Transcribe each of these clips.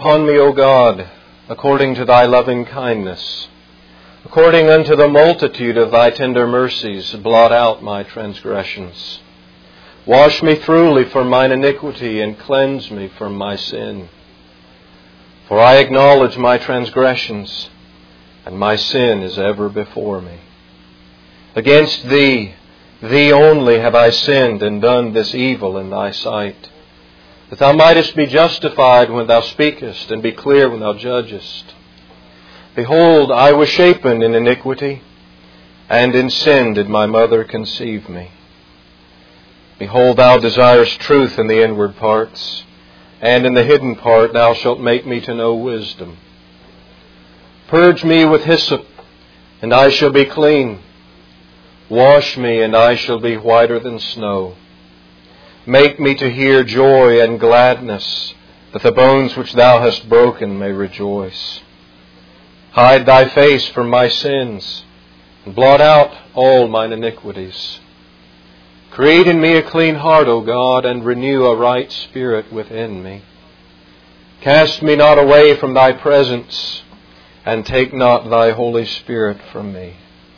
upon me, O God, according to thy loving kindness. According unto the multitude of thy tender mercies, blot out my transgressions. Wash me thoroughly from mine iniquity, and cleanse me from my sin. For I acknowledge my transgressions, and my sin is ever before me. Against Thee, Thee only have I sinned and done this evil in Thy sight, that Thou mightest be justified when Thou speakest, and be clear when Thou judgest. Behold, I was shapen in iniquity, and in sin did my mother conceive me. Behold, Thou desirest truth in the inward parts, and in the hidden part Thou shalt make me to know wisdom. Purge me with hyssop, and I shall be clean. Wash me, and I shall be whiter than snow. Make me to hear joy and gladness, that the bones which Thou hast broken may rejoice. Hide Thy face from my sins, and blot out all mine iniquities. Create in me a clean heart, O God, and renew a right spirit within me. Cast me not away from Thy presence, and take not Thy Holy Spirit from me.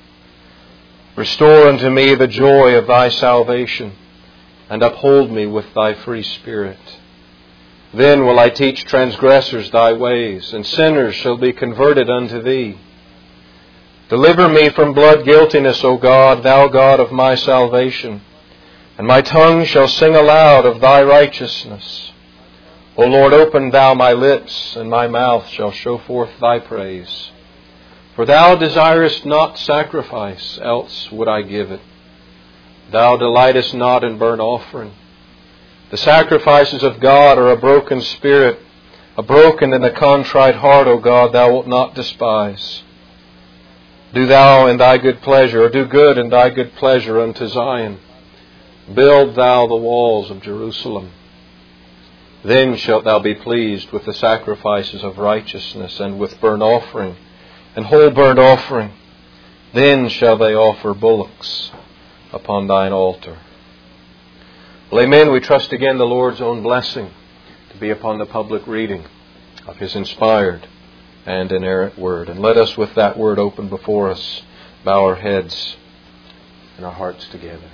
Restore unto me the joy of Thy salvation, and uphold me with Thy free Spirit. Then will I teach transgressors Thy ways, and sinners shall be converted unto Thee. Deliver me from blood guiltiness, O God, Thou God of my salvation, and my tongue shall sing aloud of Thy righteousness. O Lord, open Thou my lips, and my mouth shall show forth Thy praise. For Thou desirest not sacrifice, else would I give it. Thou delightest not in burnt offering. The sacrifices of God are a broken spirit, a broken and a contrite heart, O God, Thou wilt not despise. Do Thou in Thy good pleasure, or do good in Thy good pleasure unto Zion. Build Thou the walls of Jerusalem. Then shalt Thou be pleased with the sacrifices of righteousness, and with burnt offering, and whole burnt offering. Then shall they offer bullocks upon Thine altar. Well, amen. We trust again the Lord's own blessing to be upon the public reading of His inspired and inerrant Word. And let us, with that Word open before us, bow our heads and our hearts together.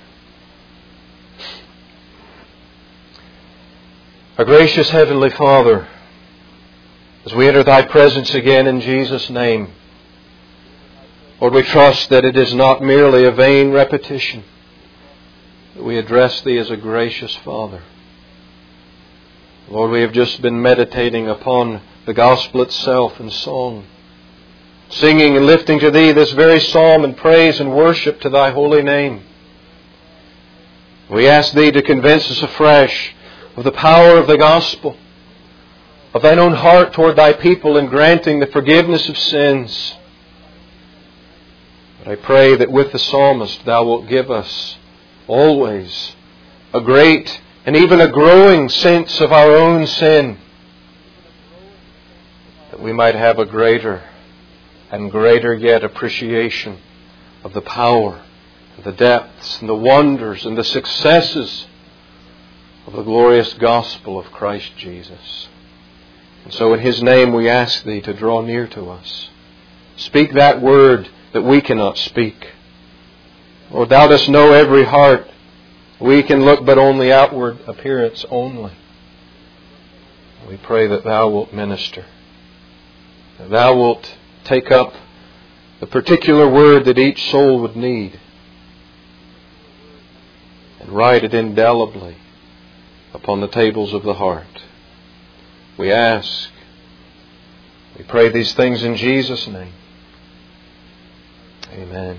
Our gracious Heavenly Father, as we enter Thy presence again in Jesus' name, Lord, we trust that it is not merely a vain repetition, that we address Thee as a gracious Father. Lord, we have just been meditating upon the gospel itself in song, singing and lifting to Thee this very psalm in praise and worship to Thy holy name. We ask Thee to convince us afresh of the power of the gospel, of Thine own heart toward Thy people in granting the forgiveness of sins. But I pray that with the psalmist Thou wilt give us always a great and even a growing sense of our own sin, that we might have a greater and greater yet appreciation of the power and the depths and the wonders and the successes of the glorious gospel of Christ Jesus. And so in His name we ask Thee to draw near to us. Speak that word that we cannot speak. Lord, Thou dost know every heart. We can look but on the outward appearance only. We pray that Thou wilt minister, that Thou wilt take up the particular word that each soul would need and write it indelibly upon the tables of the heart. We ask, we pray these things in Jesus' name. Amen.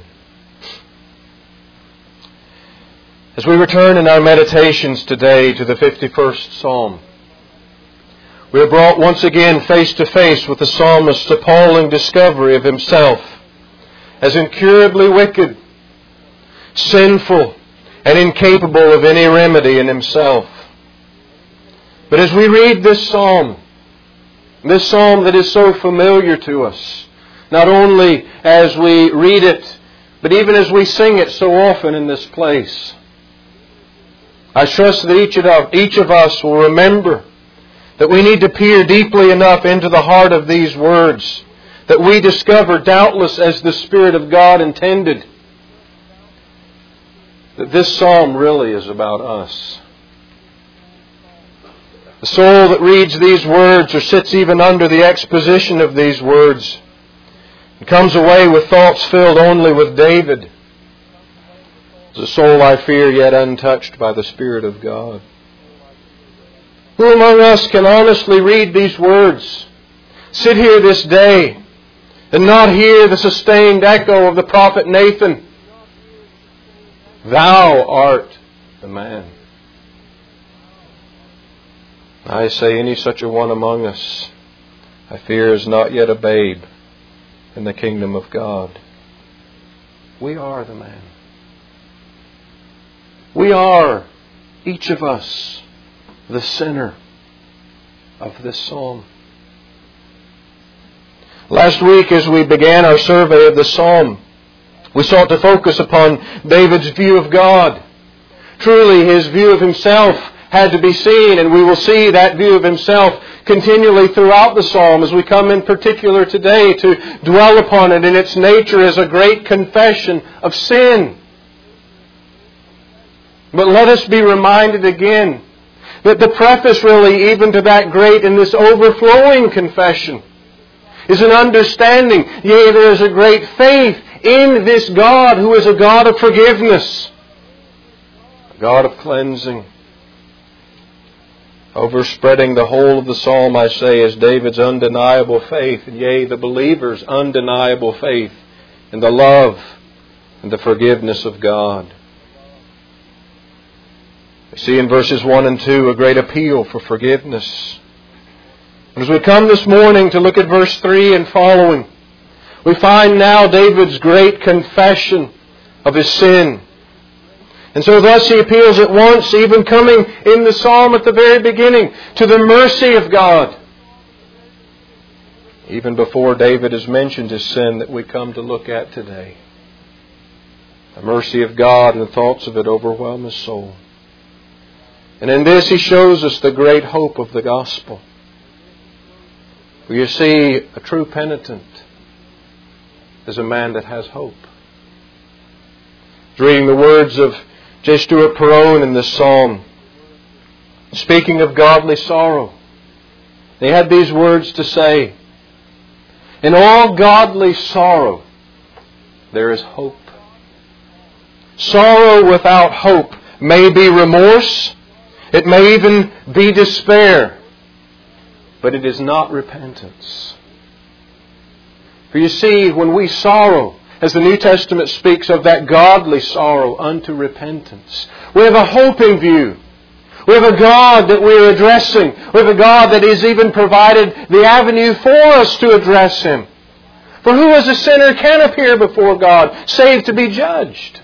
As we return in our meditations today to the 51st Psalm, we are brought once again face to face with the psalmist's appalling discovery of himself as incurably wicked, sinful, and incapable of any remedy in himself. But as we read this psalm that is so familiar to us, not only as we read it, but even as we sing it so often in this place, I trust that each of us will remember that we need to peer deeply enough into the heart of these words that we discover, doubtless as the Spirit of God intended, that this psalm really is about us. The soul that reads these words or sits even under the exposition of these words and comes away with thoughts filled only with David is a soul, I fear, yet untouched by the Spirit of God. Who among us can honestly read these words, sit here this day, and not hear the sustained echo of the prophet Nathan? Thou art the man. I say any such a one among us, I fear, is not yet a babe in the kingdom of God. We are the man. We are, each of us, the sinner of this psalm. Last week, as we began our survey of the psalm, we sought to focus upon David's view of God. Truly, his view of himself had to be seen, and we will see that view of himself continually throughout the psalm as we come in particular today to dwell upon it in its nature as a great confession of sin. But let us be reminded again that the preface really even to that great and this overflowing confession is an understanding, yea, there is a great faith in this God who is a God of forgiveness, a God of cleansing. Overspreading the whole of the psalm, I say, is David's undeniable faith, and yea, the believer's undeniable faith in the love and the forgiveness of God. We see in verses 1 and 2 a great appeal for forgiveness. And as we come this morning to look at verse 3 and following, we find now David's great confession of his sin. And so thus he appeals at once, even coming in the psalm at the very beginning, to the mercy of God. Even before David has mentioned his sin that we come to look at today. The mercy of God and the thoughts of it overwhelm his soul. And in this he shows us the great hope of the gospel. For you see, a true penitent is a man that has hope. Reading the words of J. Stuart Perowne in this psalm, speaking of godly sorrow, they had these words to say: in all godly sorrow there is hope. Sorrow without hope may be remorse, it may even be despair, but it is not repentance. For you see, when we sorrow, as the New Testament speaks of that godly sorrow unto repentance, we have a hope in view. We have a God that we are addressing. We have a God that has even provided the avenue for us to address Him. For who as a sinner can appear before God, save to be judged?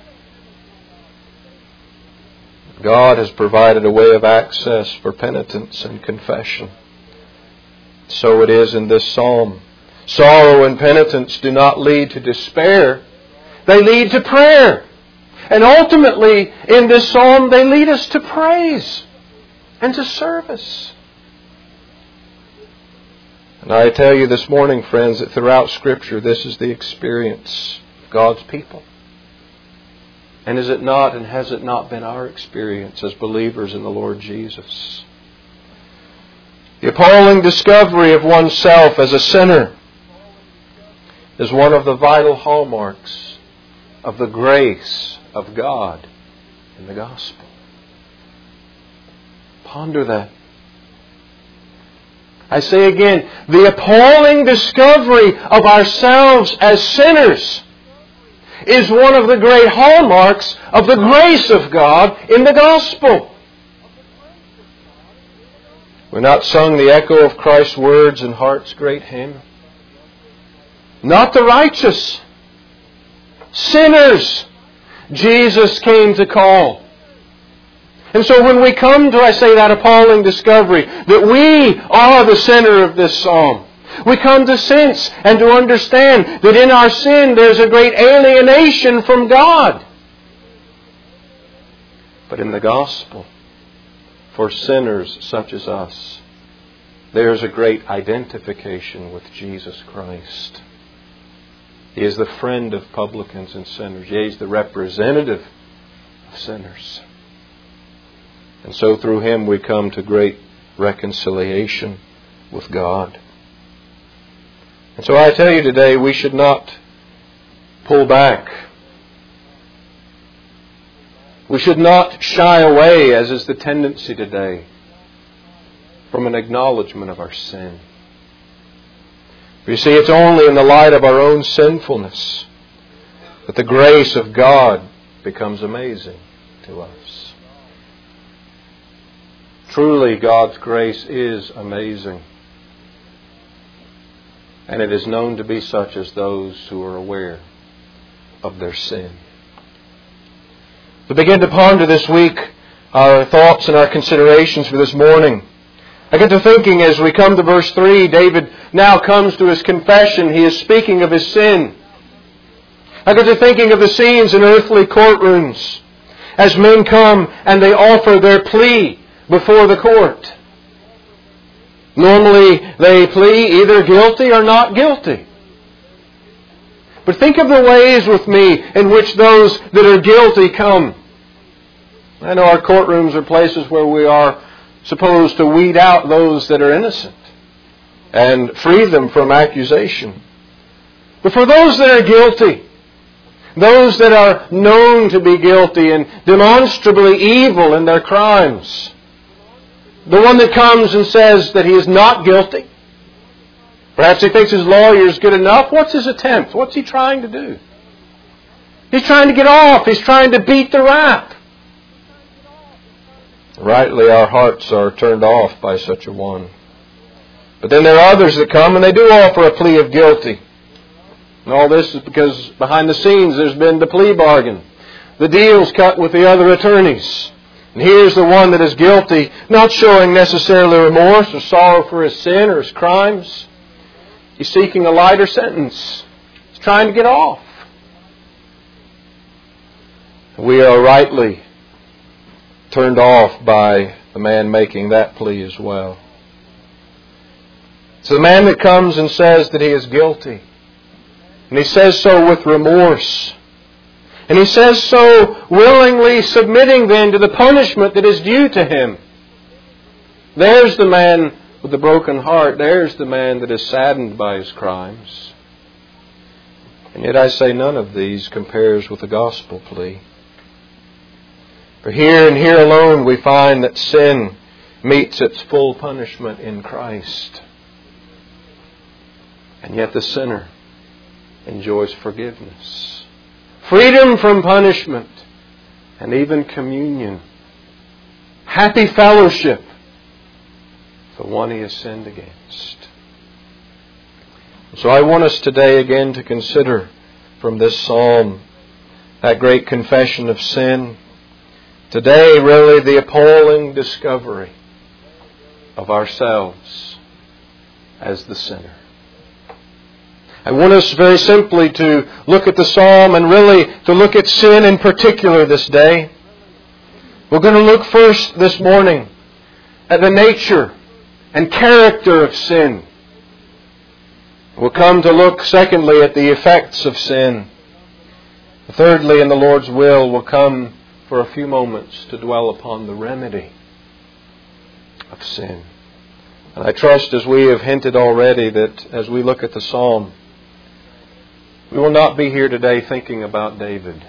God has provided a way of access for penitence and confession. So it is in this psalm. Sorrow and penitence do not lead to despair. They lead to prayer. And ultimately, in this psalm, they lead us to praise and to service. And I tell you this morning, friends, that throughout Scripture, this is the experience of God's people. And is it not, and has it not been our experience as believers in the Lord Jesus? The appalling discovery of oneself as a sinner is one of the vital hallmarks of the grace of God in the gospel. Ponder that. I say again, the appalling discovery of ourselves as sinners is one of the great hallmarks of the grace of God in the gospel. We're not sung the echo of Christ's words in Heart's great hymn. Not the righteous, sinners Jesus came to call. And so when we come to, I say, that appalling discovery that we are the sinner of this psalm, we come to sense and to understand that in our sin there's a great alienation from God. But in the gospel, for sinners such as us, there's a great identification with Jesus Christ. He is the friend of publicans and sinners. He is the representative of sinners. And so through Him we come to great reconciliation with God. And so I tell you today, we should not pull back. We should not shy away, as is the tendency today, from an acknowledgement of our sin. You see, it's only in the light of our own sinfulness that the grace of God becomes amazing to us. Truly, God's grace is amazing. And it is known to be such as those who are aware of their sin. To begin to ponder this week our thoughts and our considerations for this morning, I get to thinking as we come to verse 3, David now comes to his confession. He is speaking of his sin. I get to thinking of the scenes in earthly courtrooms as men come and they offer their plea before the court. Normally they plea either guilty or not guilty. But think of the ways with me in which those that are guilty come. I know our courtrooms are places where we are supposed to weed out those that are innocent and free them from accusation. But for those that are guilty, those that are known to be guilty and demonstrably evil in their crimes, the one that comes and says that he is not guilty, perhaps he thinks his lawyer is good enough. What's his attempt? What's he trying to do? He's trying to get off. He's trying to beat the rap. Rightly, our hearts are turned off by such a one. But then there are others that come and they do offer a plea of guilty. And all this is because behind the scenes there's been the plea bargain. The deal's cut with the other attorneys. And here's the one that is guilty, not showing necessarily remorse or sorrow for his sin or his crimes. He's seeking a lighter sentence. He's trying to get off. We are rightly turned off by the man making that plea as well. It's the man that comes and says that he is guilty. And he says so with remorse. And he says so willingly submitting then to the punishment that is due to him. There's the man with the broken heart. There's the man that is saddened by his crimes. And yet I say none of these compares with the gospel plea. For here and here alone we find that sin meets its full punishment in Christ. And yet the sinner enjoys forgiveness, freedom from punishment, and even communion. Happy fellowship for one he has sinned against. So I want us today again to consider from this psalm that great confession of sin. Today, really, the appalling discovery of ourselves as the sinner. I want us very simply to look at the psalm and really to look at sin in particular this day. We're going to look first this morning at the nature and character of sin. We'll come to look secondly at the effects of sin. Thirdly, in the Lord's will, we'll come for a few moments to dwell upon the remedy of sin. And I trust, as we have hinted already, that as we look at the psalm, we will not be here today thinking about David.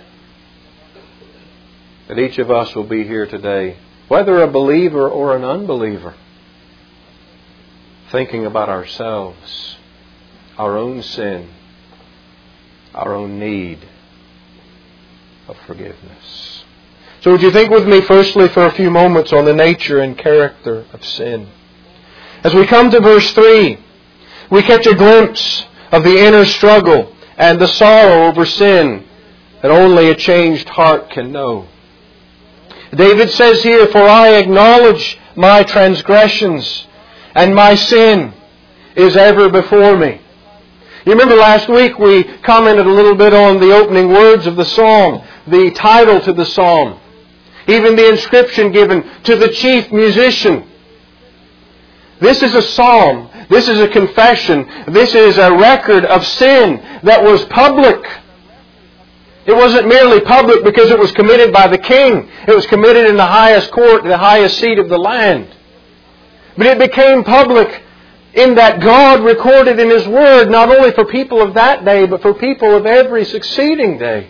That each of us will be here today, whether a believer or an unbeliever, thinking about ourselves, our own sin, our own need of forgiveness. So would you think with me firstly for a few moments on the nature and character of sin. As we come to verse 3, we catch a glimpse of the inner struggle and the sorrow over sin that only a changed heart can know. David says here, "For I acknowledge my transgressions, and my sin is ever before me." You remember last week we commented a little bit on the opening words of the psalm, the title to the psalm, even the inscription given to the chief musician. This is a psalm. This is a confession. This is a record of sin that was public. It wasn't merely public because it was committed by the king. It was committed in the highest court, the highest seat of the land. But it became public in that God recorded in His Word, not only for people of that day, but for people of every succeeding day.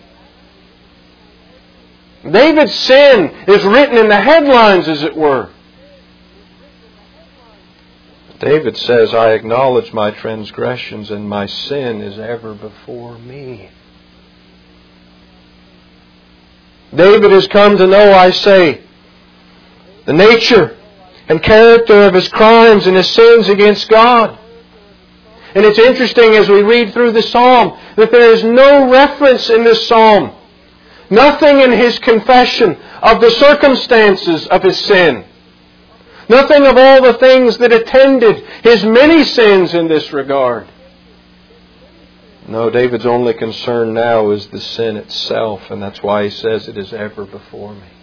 David's sin is written in the headlines, as it were. David says, I acknowledge my transgressions and my sin is ever before me. David has come to know, I say, the nature and character of his crimes and his sins against God. And it's interesting as we read through the psalm that there is no reference in this psalm, nothing in his confession of the circumstances of his sin. Nothing of all the things that attended his many sins in this regard. No, David's only concern now is the sin itself, and that's why he says it is ever before me.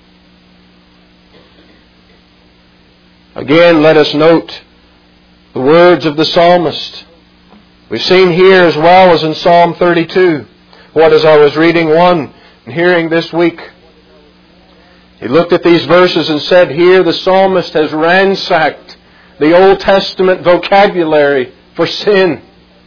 Again, let us note the words of the psalmist. We've seen here as well as in Psalm 32. What as I was reading one and hearing this week, he looked at these verses and said, here the psalmist has ransacked the Old Testament vocabulary for sin.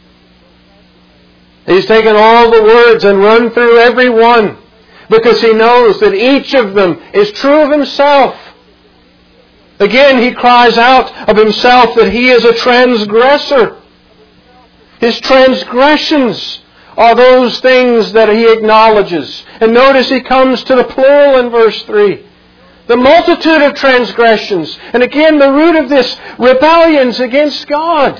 He's taken all the words and run through every one because he knows that each of them is true of himself. Again, he cries out of himself that he is a transgressor. His transgressions are those things that he acknowledges. And notice he comes to the plural in verse 3. The multitude of transgressions. And again, the root of this, rebellions against God.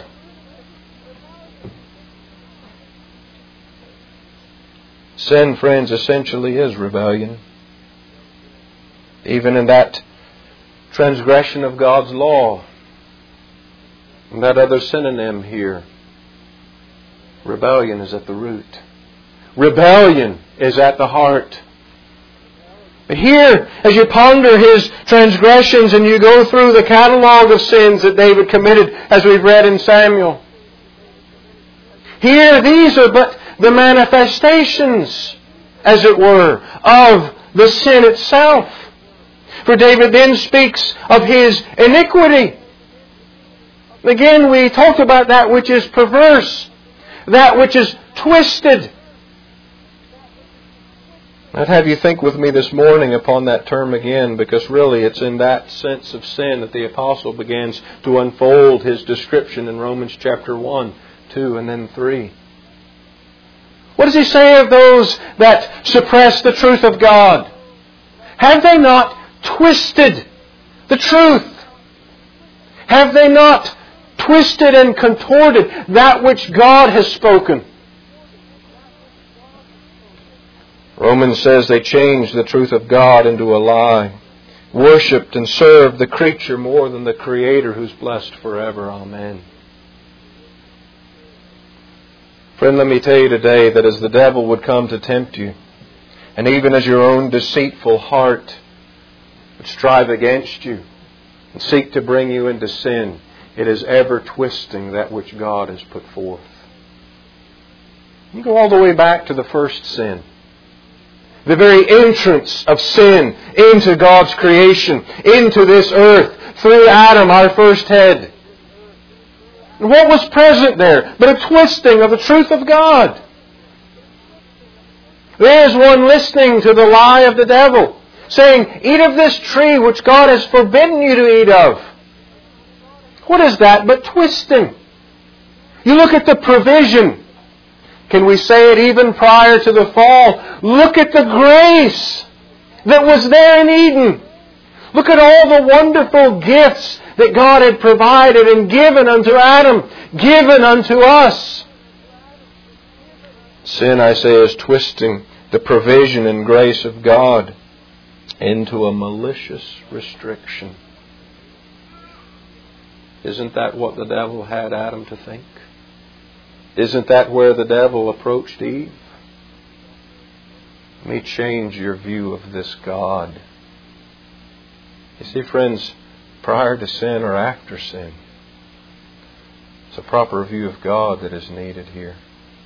Sin, friends, essentially is rebellion. Even in that transgression of God's law. And that other synonym here. Rebellion is at the root. Rebellion is at the heart. But here, as you ponder his transgressions and you go through the catalog of sins that David committed, as we've read in Samuel, here these are but the manifestations, as it were, of the sin itself. For David then speaks of his iniquity. Again, we talked about that which is perverse, that which is twisted. I'd have you think with me this morning upon that term again, because really it's in that sense of sin that the apostle begins to unfold his description in Romans chapter 1, 2, and then 3. What does he say of those that suppress the truth of God? Have they not twisted the truth? Have they not twisted and contorted that which God has spoken? Romans says they changed the truth of God into a lie, worshipped and served the creature more than the Creator who's blessed forever. Amen. Friend, let me tell you today that as the devil would come to tempt you, and even as your own deceitful heart would strive against you and seek to bring you into sin, it is ever twisting that which God has put forth. You go all the way back to the first sin. The very entrance of sin into God's creation, into this earth, through Adam, our first head. And what was present there but a twisting of the truth of God? There's one listening to the lie of the devil, saying, eat of this tree which God has forbidden you to eat of. What is that but twisting? You look at the provision. Can we say it even prior to the fall? Look at the grace that was there in Eden. Look at all the wonderful gifts that God had provided and given unto Adam, given unto us. Sin, I say, is twisting the provision and grace of God into a malicious restriction. Isn't that what the devil had Adam to think? Isn't that where the devil approached Eve? Let me change your view of this God. You see, friends, prior to sin or after sin, It's a proper view of God that is needed here.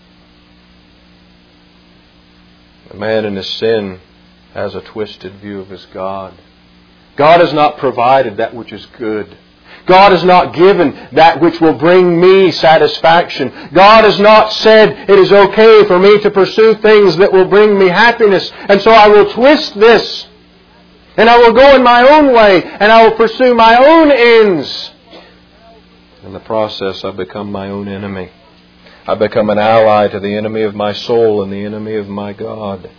The man in his sin has a twisted view of his God. God has not provided that which is good. God has not given that which will bring me satisfaction. God has not said it is okay for me to pursue things that will bring me happiness. And so I will twist this. And I will go in my own way. And I will pursue my own ends. In the process, I become my own enemy. I become an ally to the enemy of my soul and the enemy of my God.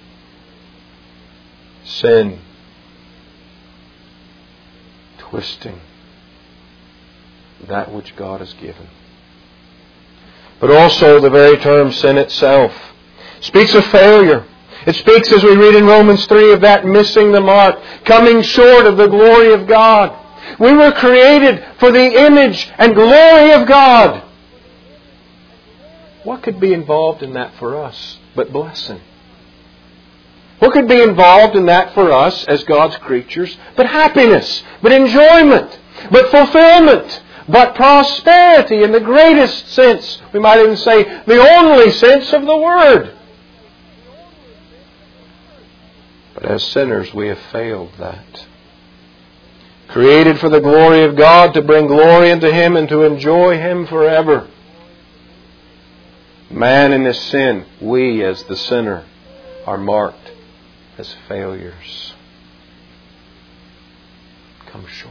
Sin. Twisting that which God has given. But also the very term sin itself speaks of failure. It speaks, as we read in Romans 3, of that missing the mark, coming short of the glory of God. We were created for the image and glory of God. What could be involved in that for us but blessing? What could be involved in that for us as God's creatures but happiness, but enjoyment, but fulfillment, but prosperity in the greatest sense, we might even say the only sense of the word. But as sinners we have failed that. Created for the glory of God, to bring glory into Him and to enjoy Him forever. Man in his sin, we as the sinner, are marked as failures. Come short.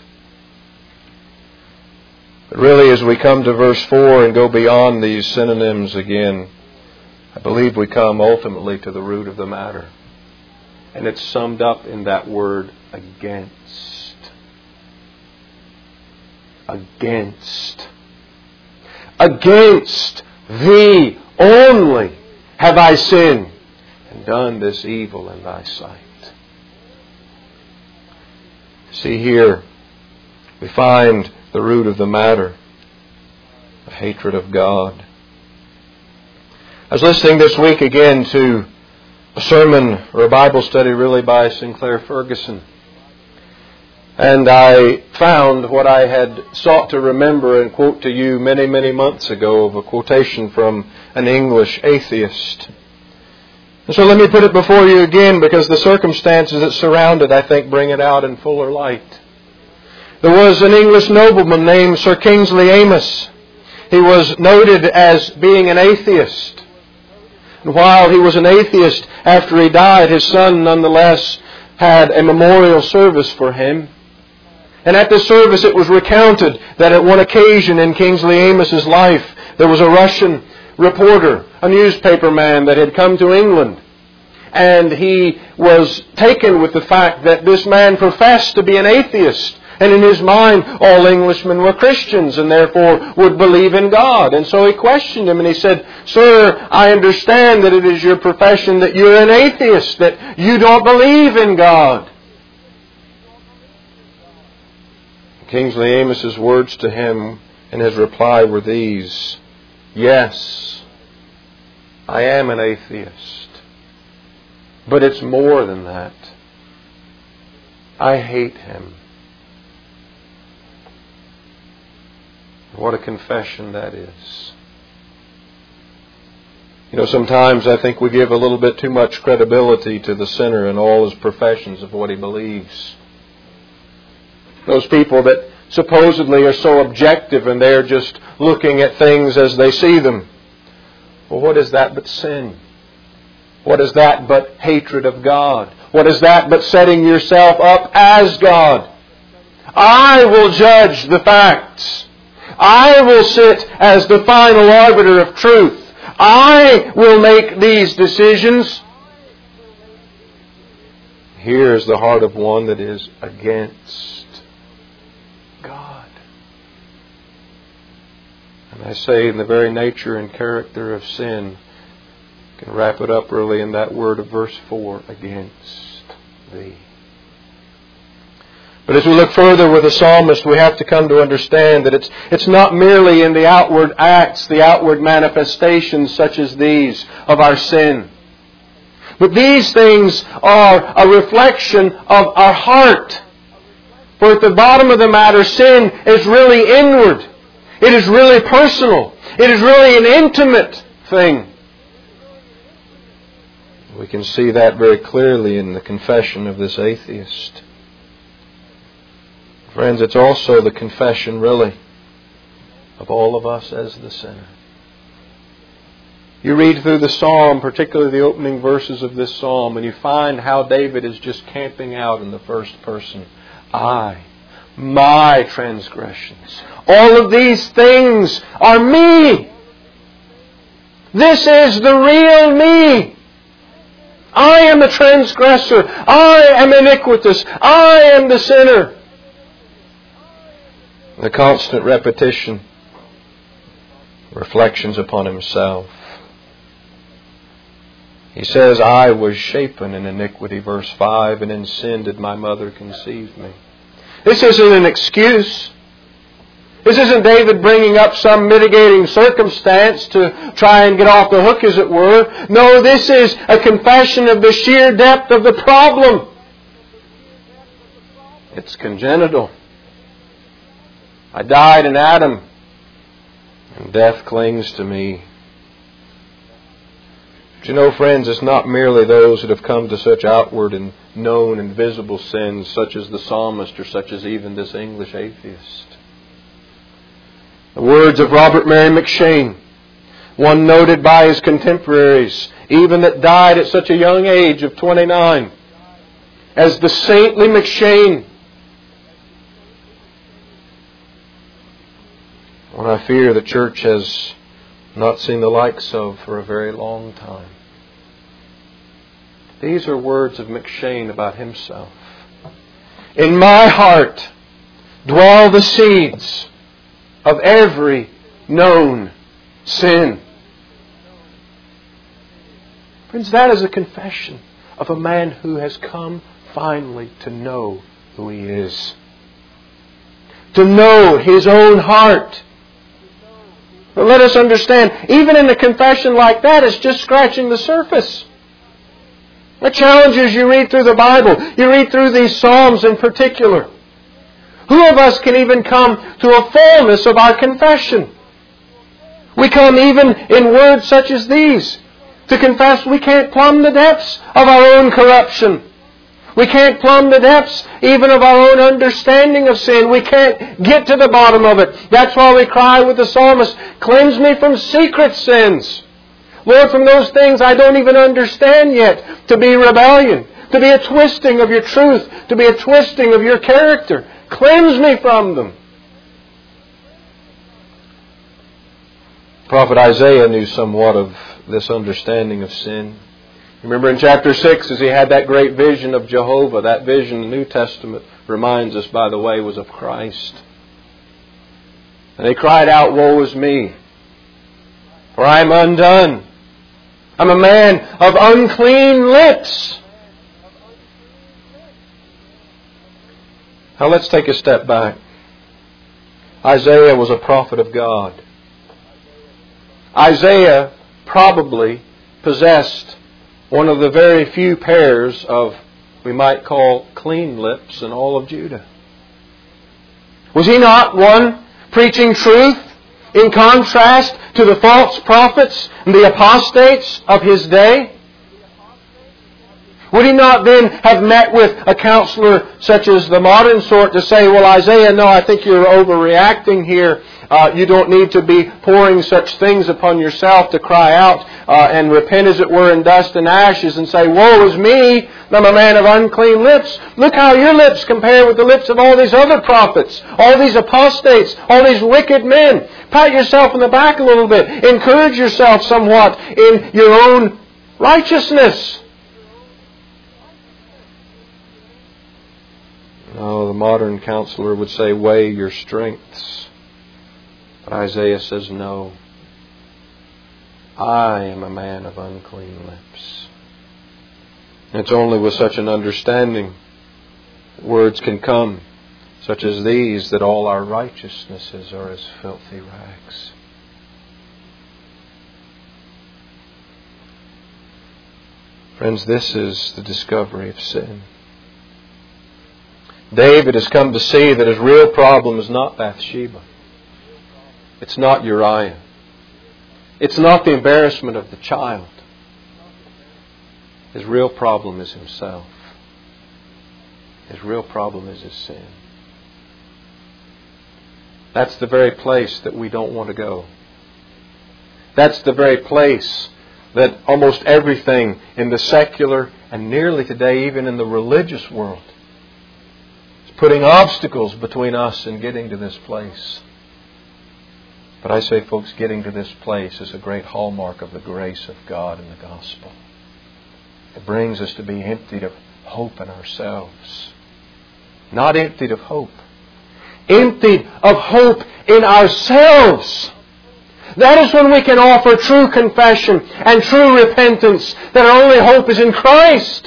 But really, as we come to verse 4 and go beyond these synonyms again, I believe we come ultimately to the root of the matter. And it's summed up in that word, against. Against. Against Thee only have I sinned and done this evil in Thy sight. See here, we find the root of the matter, the hatred of God. I was listening this week again to a sermon or a Bible study really by Sinclair Ferguson. And I found what I had sought to remember and quote to you many, many months ago of a quotation from an English atheist. And so let me put it before you again, because the circumstances that surround it, I think, bring it out in fuller light. There was an English nobleman named Sir Kingsley Amis. He was noted as being an atheist. And while he was an atheist, after he died, his son nonetheless had a memorial service for him. And at this service it was recounted that at one occasion in Kingsley Amis's life, there was a Russian reporter, a newspaper man that had come to England. And he was taken with the fact that this man professed to be an atheist. And in his mind, all Englishmen were Christians and therefore would believe in God. And so he questioned him and he said, "Sir, I understand that it is your profession that you're an atheist, that you don't believe in God." Kingsley Amis's words to him in his reply were these: "Yes, I am an atheist. But it's more than that. I hate Him." What a confession that is. You know, sometimes I think we give a little bit too much credibility to the sinner and all his professions of what he believes. Those people that supposedly are so objective and they're just looking at things as they see them. Well, what is that but sin? What is that but hatred of God? What is that but setting yourself up as God? I will judge the facts. I will sit as the final arbiter of truth. I will make these decisions. Here is the heart of one that is against God. And I say, in the very nature and character of sin, you can wrap it up really in that word of verse 4, against Thee. But as we look further with the psalmist, we have to come to understand that it's not merely in the outward acts, the outward manifestations such as these of our sin. But these things are a reflection of our heart. For at the bottom of the matter, sin is really inward. It is really personal. It is really an intimate thing. We can see that very clearly in the confession of this atheist. Friends, it's also the confession, really, of all of us as the sinner. You read through the psalm, particularly the opening verses of this psalm, and you find how David is just camping out in the first person. My transgressions. All of these things are me. This is the real me. I am the transgressor. I am iniquitous. I am the sinner. The constant repetition, reflections upon himself. He says, I was shapen in iniquity, verse 5, and in sin did my mother conceive me. This isn't an excuse. This isn't David bringing up some mitigating circumstance to try and get off the hook, as it were. No, this is a confession of the sheer depth of the problem. It's congenital. I died in Adam, and death clings to me. But you know, friends, it's not merely those that have come to such outward and known and visible sins, such as the psalmist or such as even this English atheist. The words of Robert Mary McCheyne, one noted by his contemporaries, even that died at such a young age of 29, as the saintly McCheyne. One I fear the church has not seen the likes of for a very long time. These are words of McCheyne about himself. In my heart dwell the seeds of every known sin. Friends, that is a confession of a man who has come finally to know who he is. To know his own heart. But let us understand, even in a confession like that, it's just scratching the surface. The challenges you read through the Bible, you read through these Psalms in particular. Who of us can even come to a fullness of our confession? We come even in words such as these to confess we can't plumb the depths of our own corruption. We can't plumb the depths even of our own understanding of sin. We can't get to the bottom of it. That's why we cry with the psalmist, cleanse me from secret sins. Lord, from those things I don't even understand yet, to be rebellion, to be a twisting of your truth, to be a twisting of your character. Cleanse me from them. Prophet Isaiah knew somewhat of this understanding of sin. Remember in chapter 6, as he had that great vision of Jehovah, that vision the New Testament reminds us, by the way, was of Christ. And he cried out, woe is me, for I am undone. I'm a man of unclean lips. Now let's take a step back. Isaiah was a prophet of God. Isaiah probably possessed one of the very few pairs of, we might call, clean lips in all of Judah. Was he not one preaching truth in contrast to the false prophets and the apostates of his day? Would he not then have met with a counselor such as the modern sort to say, well, Isaiah, no, I think you're overreacting here. You don't need to be pouring such things upon yourself to cry out and repent, as it were, in dust and ashes and say, woe is me, I'm a man of unclean lips. Look how your lips compare with the lips of all these other prophets, all these apostates, all these wicked men. Pat yourself on the back a little bit. Encourage yourself somewhat in your own righteousness. No, the modern counselor would say, weigh your strengths. But Isaiah says, no. I am a man of unclean lips. It's only with such an understanding that words can come, such as these, that all our righteousnesses are as filthy rags. Friends, this is the discovery of sin. David has come to see that his real problem is not Bathsheba. It's not Uriah. It's not the embarrassment of the child. His real problem is himself. His real problem is his sin. That's the very place that we don't want to go. That's the very place that almost everything in the secular and nearly today even in the religious world is putting obstacles between us and getting to this place. But I say, folks, getting to this place is a great hallmark of the grace of God in the gospel. It brings us to be emptied of hope in ourselves. Not emptied of hope. Emptied of hope in ourselves. That is when we can offer true confession and true repentance, that our only hope is in Christ.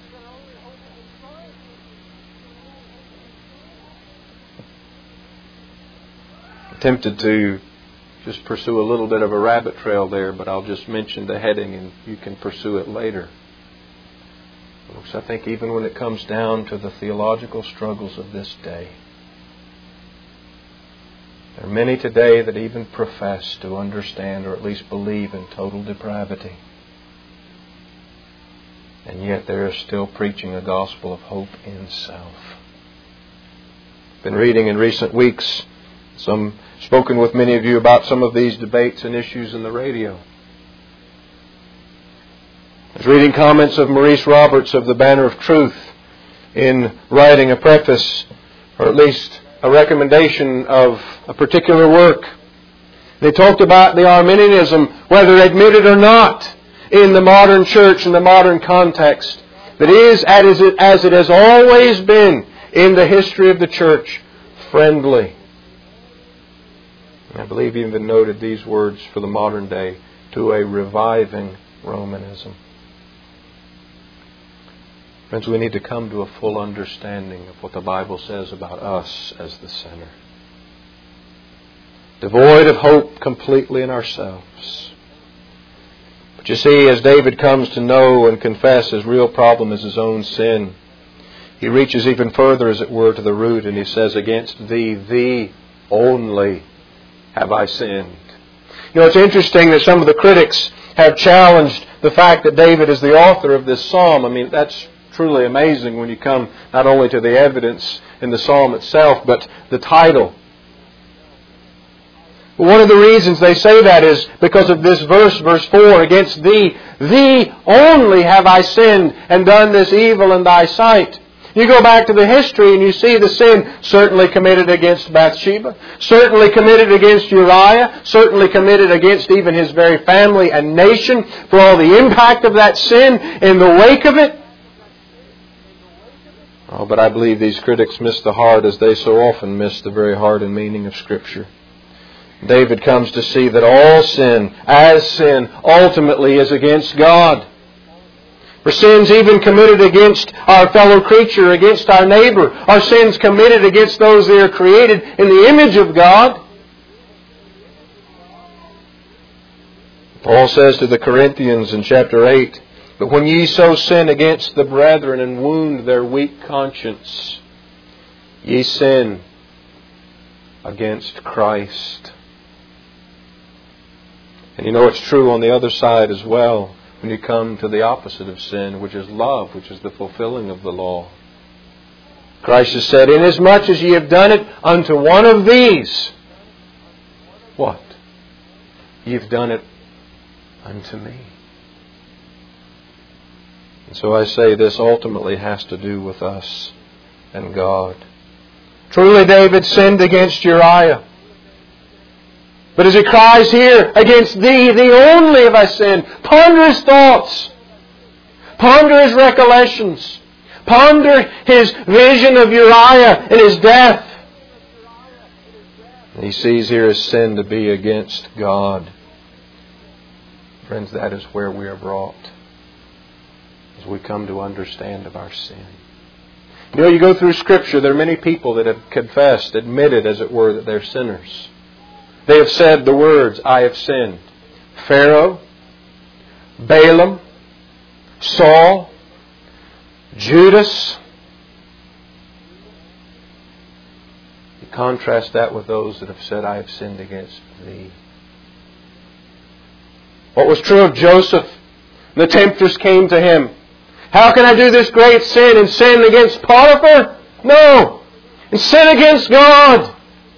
I'm tempted to just pursue a little bit of a rabbit trail there, but I'll just mention the heading and you can pursue it later. Folks, I think even when it comes down to the theological struggles of this day, there are many today that even profess to understand or at least believe in total depravity. And yet they are still preaching a gospel of hope in self. I've been reading in recent weeks, spoken with many of you about some of these debates and issues in the radio. I was reading comments of Maurice Roberts of the Banner of Truth in writing a preface, or at least a recommendation of a particular work. They talked about the Arminianism, whether admitted or not, in the modern church, in the modern context, that is, as it has always been in the history of the church, friendly. I believe he even noted these words for the modern day, to a reviving Romanism. Friends, we need to come to a full understanding of what the Bible says about us as the sinner. Devoid of hope completely in ourselves. But you see, as David comes to know and confess his real problem is his own sin, he reaches even further, as it were, to the root, and he says, against thee only have I sinned. You know, it's interesting that some of the critics have challenged the fact that David is the author of this psalm. I mean, that's truly amazing when you come not only to the evidence in the psalm itself, but the title. But one of the reasons they say that is because of this verse 4, against thee only have I sinned and done this evil in thy sight. You go back to the history and you see the sin certainly committed against Bathsheba, certainly committed against Uriah, certainly committed against even his very family and nation, for all the impact of that sin in the wake of it. Oh, but I believe these critics miss the heart, as they so often miss the very heart and meaning of Scripture. David comes to see that all sin, as sin, ultimately is against God. For sins even committed against our fellow creature, against our neighbor, our sins committed against those that are created in the image of God. Paul says to the Corinthians in chapter 8, but when ye so sin against the brethren and wound their weak conscience, ye sin against Christ. And you know it's true on the other side as well, when you come to the opposite of sin, which is love, which is the fulfilling of the law. Christ has said, inasmuch as ye have done it unto one of these, what? You've done it unto me. And so I say this ultimately has to do with us and God. Truly David sinned against Uriah. But as he cries here, against thee only have I sinned. Ponder his thoughts. Ponder his recollections. Ponder his vision of Uriah and his death. And he sees here his sin to be against God. Friends, that is where we are brought as we come to understand of our sin. You know, you go through Scripture, there are many people that have confessed, admitted, as it were, that they're sinners. They have said the words, I have sinned. Pharaoh, Balaam, Saul, Judas. contrast that with those that have said, I have sinned against Thee. What was true of Joseph? The tempters came to him. How can I do this great sin and sin against Potiphar? No! And sin against God.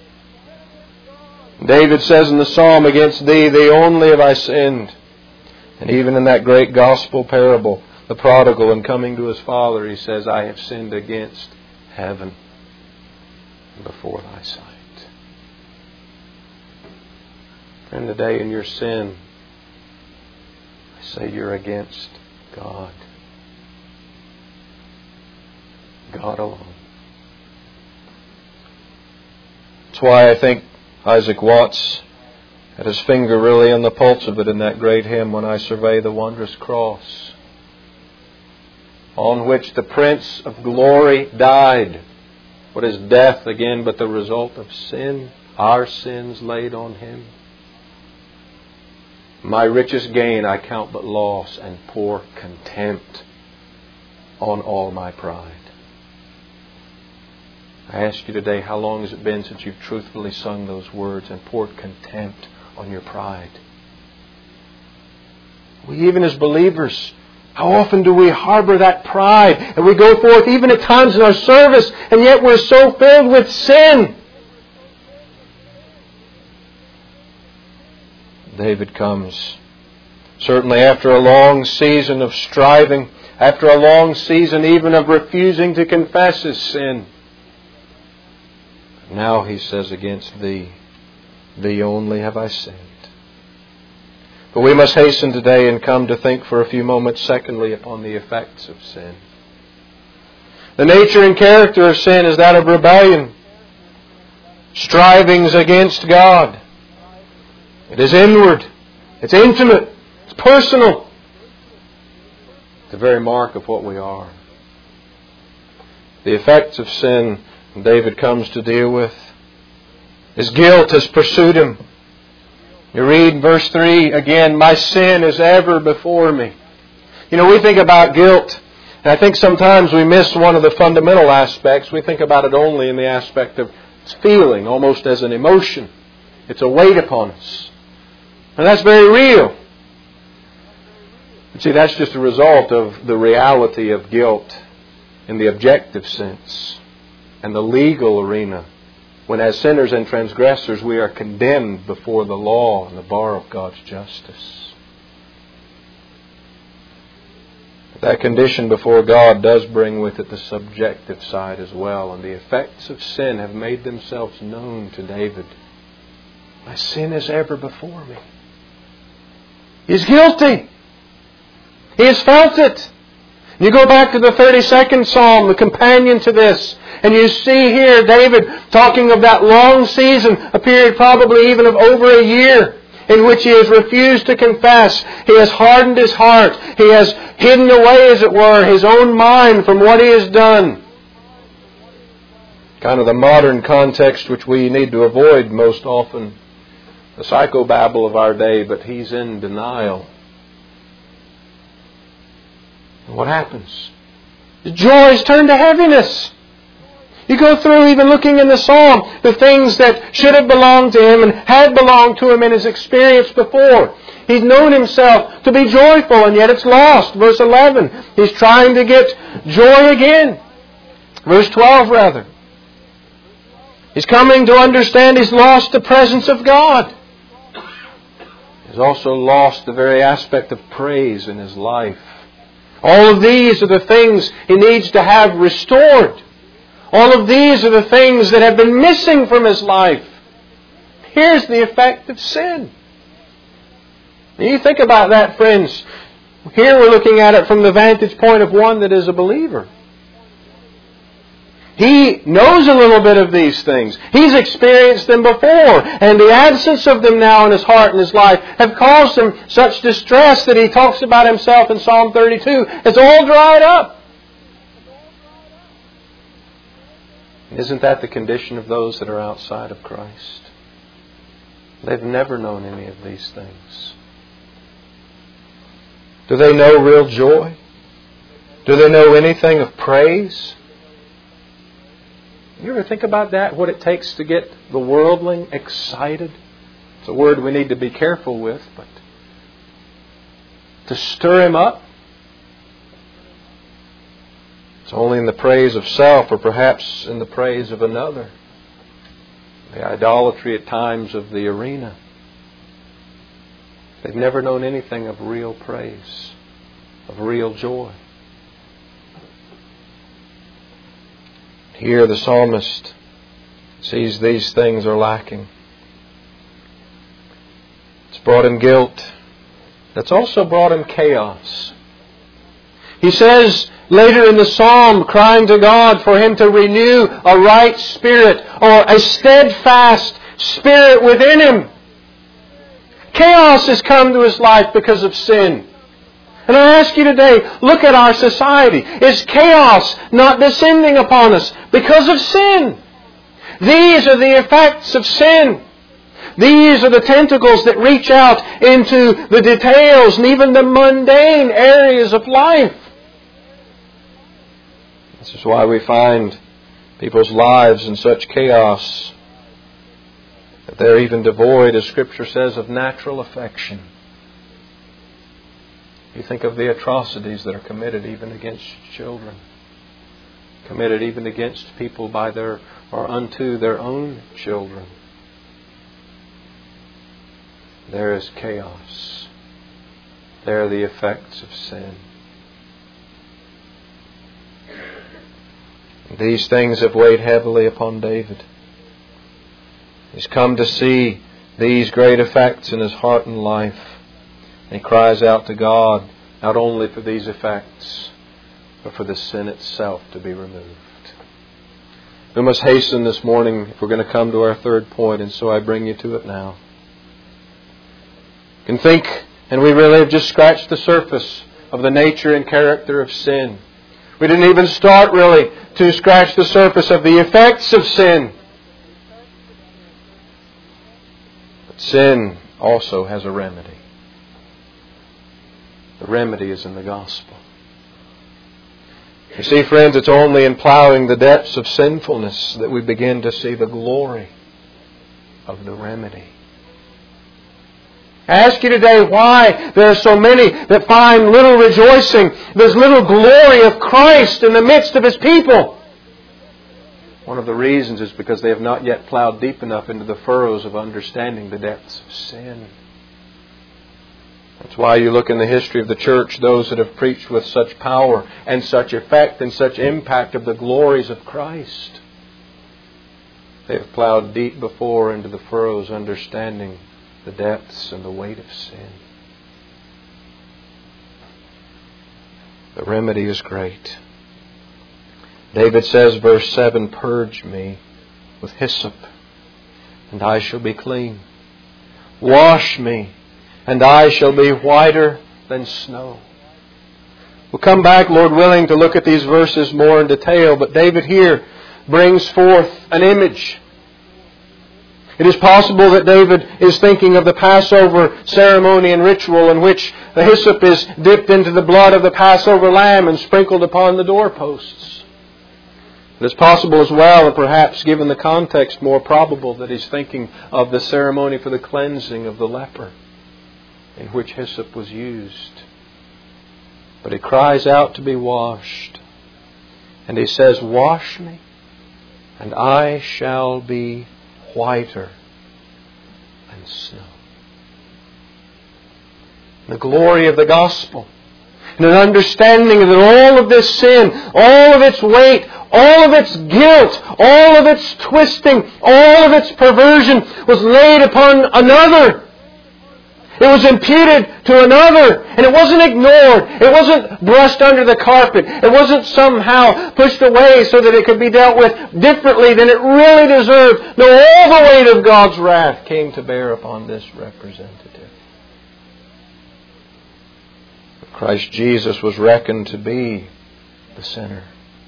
David says in the Psalm, against Thee only have I sinned. And even in that great gospel parable, the prodigal, in coming to his father, he says, I have sinned against heaven and before Thy sight. Friend, today in your sin, I say you're against God. God alone. That's why I think Isaac Watts had his finger really on the pulse of it in that great hymn, When I Survey the Wondrous Cross, on which the Prince of Glory died. What is death again but the result of sin? Our sins laid on Him. My richest gain I count but loss, and pour contempt on all my pride. I ask you today, how long has it been since you've truthfully sung those words and poured contempt on your pride? We, even as believers, how often do we harbor that pride? And we go forth even at times in our service, and yet we're so filled with sin. David comes, certainly after a long season of striving, after a long season even of refusing to confess his sin. Now he says, against Thee only have I sinned. But we must hasten today and come to think for a few moments, secondly, upon the effects of sin. The nature and character of sin is that of rebellion, strivings against God. It is inward, it's intimate, it's personal. It's the very mark of what we are. The effects of sin David comes to deal with. His guilt has pursued him. You read verse 3 again, my sin is ever before me. You know, we think about guilt, and I think sometimes we miss one of the fundamental aspects. We think about it only in the aspect of feeling, almost as an emotion. It's a weight upon us. And that's very real. And see, that's just a result of the reality of guilt in the objective sense and the legal arena, when as sinners and transgressors we are condemned before the law and the bar of God's justice. That condition before God does bring with it the subjective side as well, and the effects of sin have made themselves known to David. My sin is ever before me. He's guilty. He has felt it. You go back to the 32nd Psalm, the companion to this, and you see here David talking of that long season, a period probably even of over a year, in which he has refused to confess. He has hardened his heart. He has hidden away, as it were, his own mind from what he has done. Kind of the modern context which we need to avoid most often. The psychobabble of our day, but he's in denial. And what happens? The joy is turned to heaviness. You go through, even looking in the Psalm, the things that should have belonged to him and had belonged to him in his experience before. He's known himself to be joyful, and yet it's lost. Verse 11, he's trying to get joy again. Verse 12, rather. He's coming to understand he's lost the presence of God. He's also lost the very aspect of praise in his life. All of these are the things he needs to have restored. All of these are the things that have been missing from his life. Here's the effect of sin. And you think about that, friends. Here we're looking at it from the vantage point of one that is a believer. He knows a little bit of these things. He's experienced them before. And the absence of them now in his heart and his life have caused him such distress that he talks about himself in Psalm 32. It's all dried up. Isn't that the condition of those that are outside of Christ? They've never known any of these things. Do they know real joy? Do they know anything of praise? You ever think about that? What it takes to get the worldling excited? It's a word we need to be careful with, but to stir him up, it's only in the praise of self, or perhaps in the praise of another. The idolatry at times of the arena. They've never known anything of real praise, of real joy. Here the psalmist sees these things are lacking. It's brought him guilt. That's also brought him chaos. He says later in the psalm, crying to God for Him to renew a right spirit or a steadfast spirit within him. Chaos has come to his life because of sin. And I ask you today, look at our society. Is chaos not descending upon us because of sin? These are the effects of sin. These are the tentacles that reach out into the details and even the mundane areas of life. This is why we find people's lives in such chaos that they're even devoid, as Scripture says, of natural affection. You think of the atrocities that are committed even against children, committed even against people by their or unto their own children. There is chaos. There are the effects of sin. These things have weighed heavily upon David. He's come to see these great effects in his heart and life. And he cries out to God, not only for these effects, but for the sin itself to be removed. We must hasten this morning if we're going to come to our third point, and so I bring you to it now. You can think, and we really have just scratched the surface of the nature and character of sin. We didn't even start really to scratch the surface of the effects of sin. But sin also has a remedy. The remedy is in the gospel. You see, friends, it's only in plowing the depths of sinfulness that we begin to see the glory of the remedy. I ask you today why there are so many that find little rejoicing. There's little glory of Christ in the midst of His people. One of the reasons is because they have not yet plowed deep enough into the furrows of understanding the depths of sin. That's why you look in the history of the church, those that have preached with such power and such effect and such impact of the glories of Christ. They have plowed deep before into the furrows, understanding the depths and the weight of sin. The remedy is great. David says, verse 7, "Purge me with hyssop, and I shall be clean. Wash me, and I shall be whiter than snow." We'll come back, Lord willing, to look at these verses more in detail, but David here brings forth an image. It is possible that David is thinking of the Passover ceremony and ritual in which the hyssop is dipped into the blood of the Passover lamb and sprinkled upon the doorposts. It is possible as well, and perhaps given the context more probable, that he's thinking of the ceremony for the cleansing of the leper, in which hyssop was used. But he cries out to be washed. And he says, "Wash me, and I shall be whiter than snow." The glory of the gospel, and an understanding that all of this sin, all of its weight, all of its guilt, all of its twisting, all of its perversion was laid upon another. It was imputed to another, and it wasn't ignored. It wasn't brushed under the carpet. It wasn't somehow pushed away so that it could be dealt with differently than it really deserved. No, all the weight of God's wrath came to bear upon this representative. Christ Jesus was reckoned to be the sinner,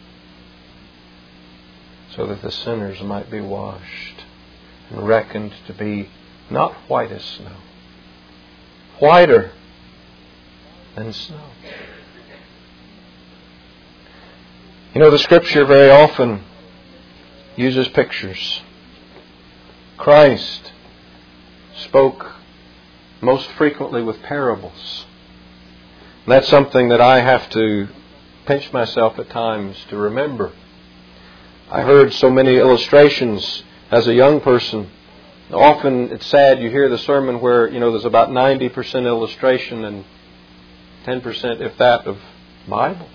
so that the sinners might be washed and reckoned to be not white as snow, whiter than snow. You know, the Scripture very often uses pictures. Christ spoke most frequently with parables. And that's something that I have to pinch myself at times to remember. I heard so many illustrations as a young person. Often it's sad, you hear the sermon where, there's about 90% illustration and 10%, if that, of Bible.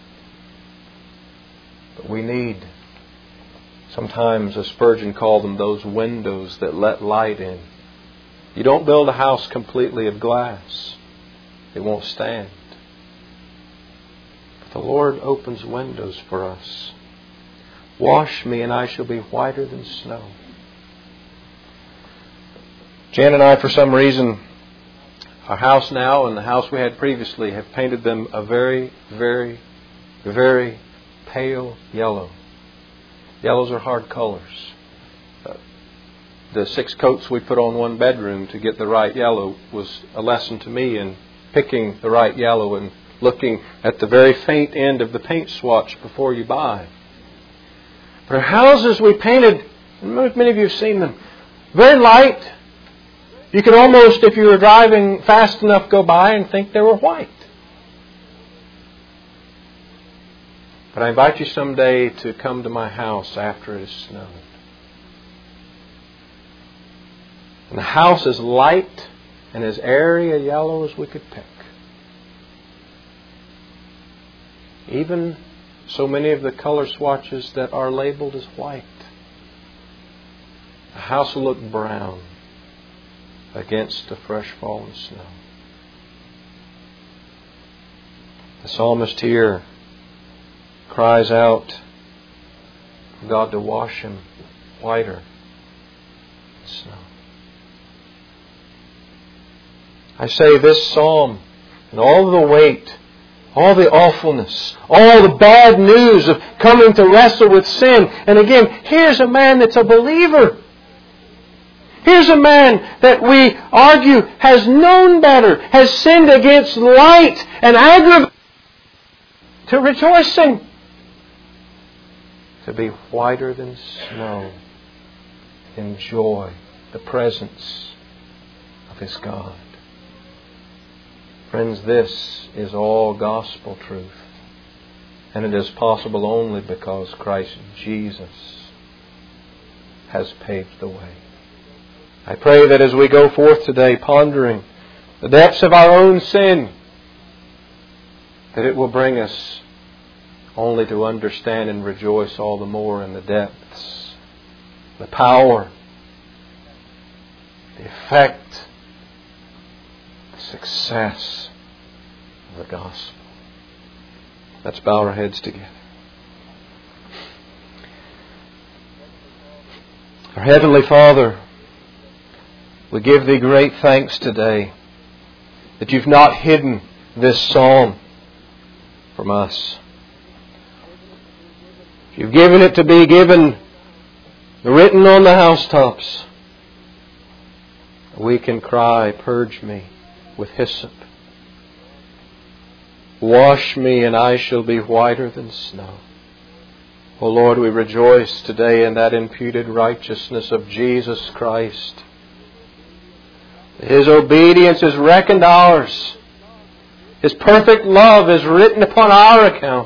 But we need, sometimes, as Spurgeon called them, those windows that let light in. You don't build a house completely of glass. It won't stand. But the Lord opens windows for us. Wash me and I shall be whiter than snow. Jan and I, for some reason, our house now and the house we had previously have painted them a very, very, very pale yellow. Yellows are hard colors. The 6 coats we put on one bedroom to get the right yellow was a lesson to me in picking the right yellow and looking at the very faint end of the paint swatch before you buy. But our houses we painted, many of you have seen them, very light. You could almost, if you were driving fast enough, go by and think they were white. But I invite you someday to come to my house after it has snowed. And the house is light and as airy a yellow as we could pick. Even so many of the color swatches that are labeled as white. The house will look brown against the fresh fallen snow. The psalmist here cries out for God to wash him whiter than snow. I say this psalm and all the weight, all the awfulness, all the bad news of coming to wrestle with sin. And again, here's a man that's a believer. Here's a man that we argue has known better, has sinned against light and aggravated, to rejoicing, to be whiter than snow, enjoy the presence of his God. Friends, this is all gospel truth. And it is possible only because Christ Jesus has paved the way. I pray that as we go forth today pondering the depths of our own sin, that it will bring us only to understand and rejoice all the more in the depths, the power, the effect, the success of the gospel. Let's bow our heads together. Our Heavenly Father, we give Thee great thanks today that You've not hidden this psalm from us. You've given it to be given, written on the housetops. We can cry, purge me with hyssop. Wash me and I shall be whiter than snow. O Lord, we rejoice today in that imputed righteousness of Jesus Christ. His obedience is reckoned ours. His perfect love is written upon our account.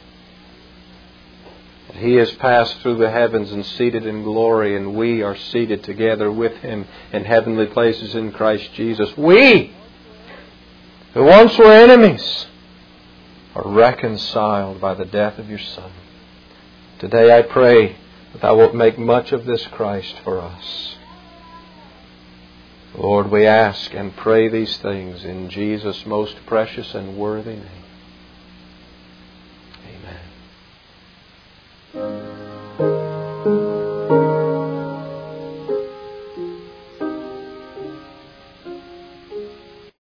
He has passed through the heavens and seated in glory, and we are seated together with Him in heavenly places in Christ Jesus. We, who once were enemies, are reconciled by the death of Your Son. Today I pray that Thou wilt make much of this Christ for us. Lord, we ask and pray these things in Jesus' most precious and worthy name.